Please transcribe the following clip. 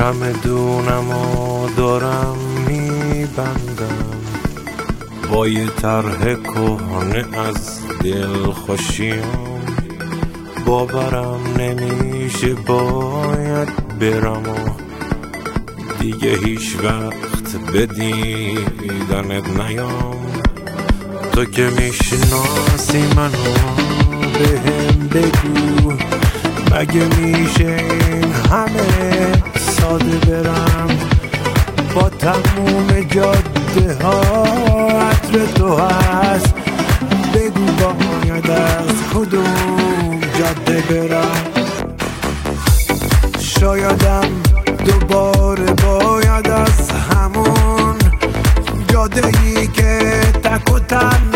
چمدونمو دارم میبندم با یه طرح کهنه از دل خوشیام. باورم نمیشه باید برم و دیگه هیچ وقت به دیدنت نیام. تو که میشناسی منو بهم بگو مگه میشه این همه ساده برم با تموم جاده ها عطر تو هست. بگو باید از کدوم جاده برم. شایدم دوباره باید از همون جاده ای که تک و تنها